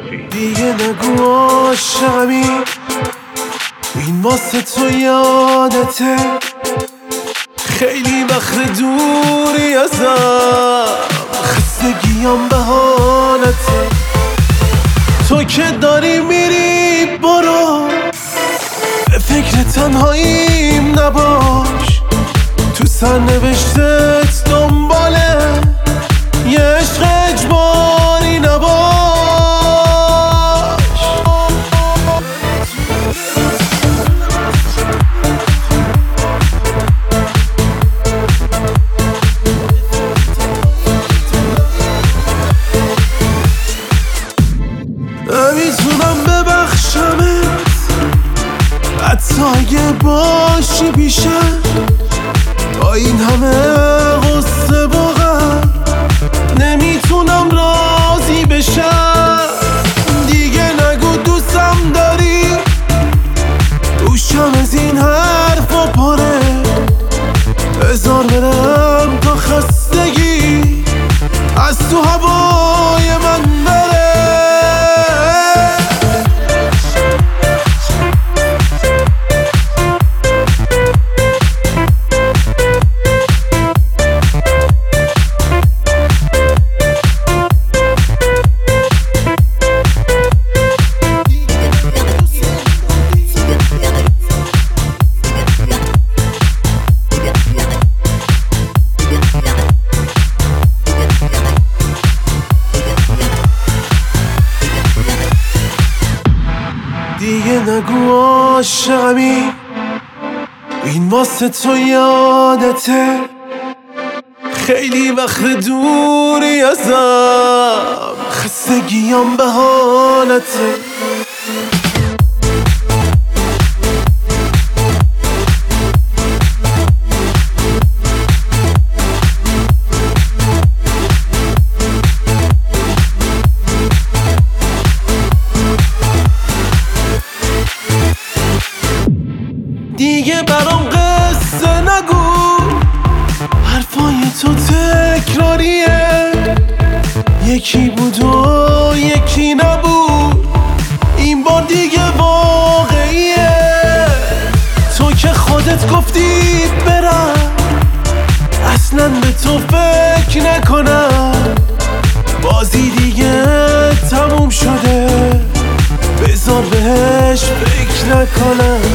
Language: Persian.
باشی. دیگه نگو عاشقمی، این واسه تو یادته، خیلی وقت دوری ازم، خستگیم بهانته. تو که داری میری برو، به فکر تنهاییم نباش، تو سرنوشتت دنباله یه عشق اجباری نباش. نمیتونم ببخشمت حتی اگه باشی پیشم، با این همه غصه واقعا نمیتونم راضی بشم. دیگه نگو دوستم داری، گوشم از این حرفا پاره، بذار برم تا خستگی از تو هوای من بره. دیگه نگو عاشقمی، این واسه تو یادته، خیلی وقت دوری ازم، خستگیم بهانته. دیگه برام قصه نگو، حرفای تو تکراریه، یکی بود و یکی نبود، این بار دیگه واقعیه. تو که خودت گفتی برم، اصلا به تو فکر نکنم، بازی دیگه تموم شده، بذار بهش فکر نکنم.